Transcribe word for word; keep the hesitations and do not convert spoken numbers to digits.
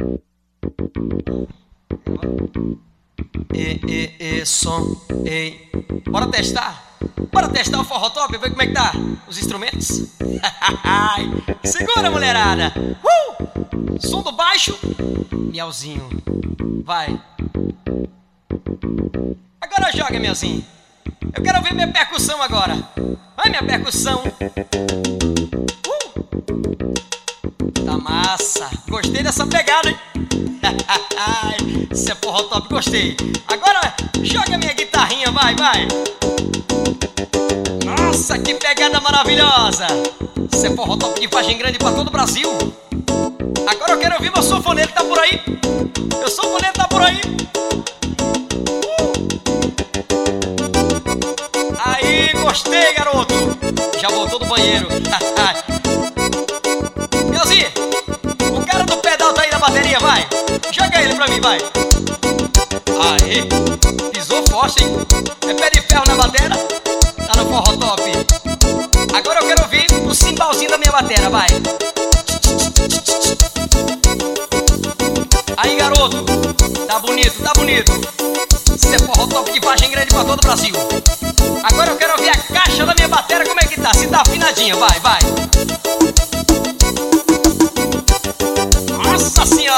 E, e, e, som, ei. Bora testar? Bora testar o forró top, ver como é que tá os instrumentos? Segura, mulherada! Uh! Som do baixo, Miauzinho. Vai. Agora joga, Miauzinho. Eu quero ver minha percussão agora. Vai, minha percussão. Uh! Tá massa. Gostei dessa pegada, hein? Isso é forró top, gostei. Agora joga minha guitarrinha, vai, vai. Nossa, que pegada maravilhosa. Isso é forró top de Vargem Grande pra todo o Brasil. Agora eu quero ouvir meu sanfoneiro, tá por aí? Meu sanfoneiro tá por aí? uh. Aí, gostei, garoto. Já voltou do banheiro. Miauzinho, o cara do pedal tá aí na bateria, vai. Joga ele pra mim, vai. Aí, pisou forte, hein? É pé de ferro na batera. Tá no forró top. Agora eu quero ouvir o cimbalzinho da minha batera, vai. Aí, garoto. Tá bonito, tá bonito. Isso é forró top de Vargem Grande pra todo o Brasil. Agora eu quero ouvir a caixa da minha batera, como é que tá? Se tá afinadinha, vai, vai. Nossa senhora.